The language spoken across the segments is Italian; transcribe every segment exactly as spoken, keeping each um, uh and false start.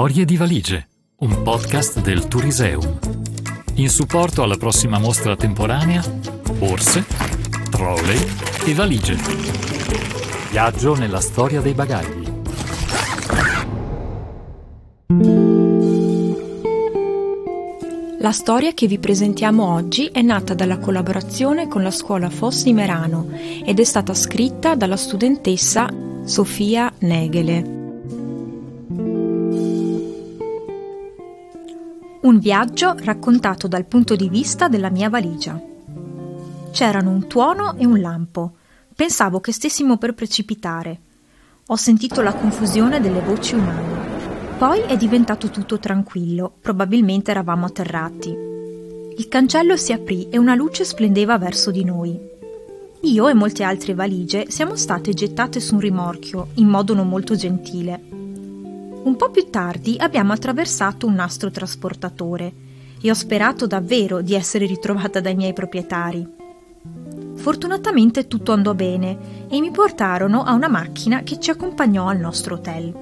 Storie di valigie, un podcast del Touriseum. In supporto alla prossima mostra temporanea, borse, trolley e valigie. Viaggio nella storia dei bagagli. La storia che vi presentiamo oggi è nata dalla collaborazione con la scuola Foss di Merano ed è stata scritta dalla studentessa Sofia Negele. Un viaggio raccontato dal punto di vista della mia valigia. C'erano un tuono e un lampo. Pensavo che stessimo per precipitare. Ho sentito la confusione delle voci umane. Poi è diventato tutto tranquillo, probabilmente eravamo atterrati. Il cancello si aprì e una luce splendeva verso di noi. Io e molte altre valigie siamo state gettate su un rimorchio, in modo non molto gentile. Un po' più tardi abbiamo attraversato un nastro trasportatore e ho sperato davvero di essere ritrovata dai miei proprietari. Fortunatamente tutto andò bene e mi portarono a una macchina che ci accompagnò al nostro hotel.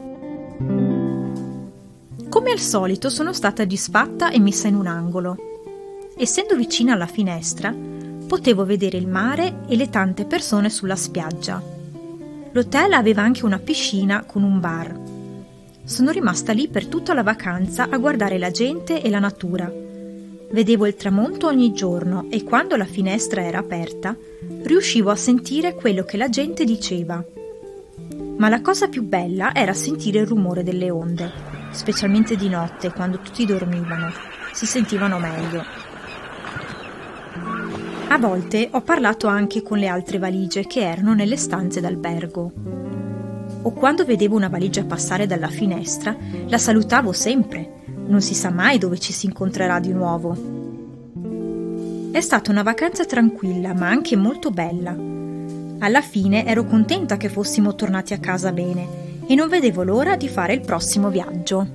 Come al solito sono stata disfatta e messa in un angolo. Essendo vicina alla finestra, potevo vedere il mare e le tante persone sulla spiaggia. L'hotel aveva anche una piscina con un bar. Sono rimasta lì per tutta la vacanza a guardare la gente e la natura. Vedevo il tramonto ogni giorno e quando la finestra era aperta, riuscivo a sentire quello che la gente diceva. Ma la cosa più bella era sentire il rumore delle onde, specialmente di notte, quando tutti dormivano. Si sentivano meglio. A volte ho parlato anche con le altre valigie che erano nelle stanze d'albergo. O quando vedevo una valigia passare dalla finestra, la salutavo sempre. Non si sa mai dove ci si incontrerà di nuovo. È stata una vacanza tranquilla, ma anche molto bella. Alla fine ero contenta che fossimo tornati a casa bene e non vedevo l'ora di fare il prossimo viaggio.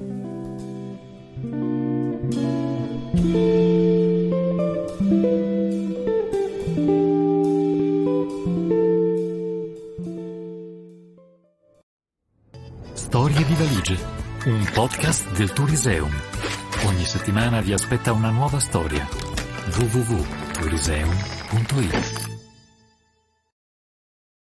Storie di valigie, un podcast del Touriseum. Ogni settimana vi aspetta una nuova storia. w w w punto touriseum punto i t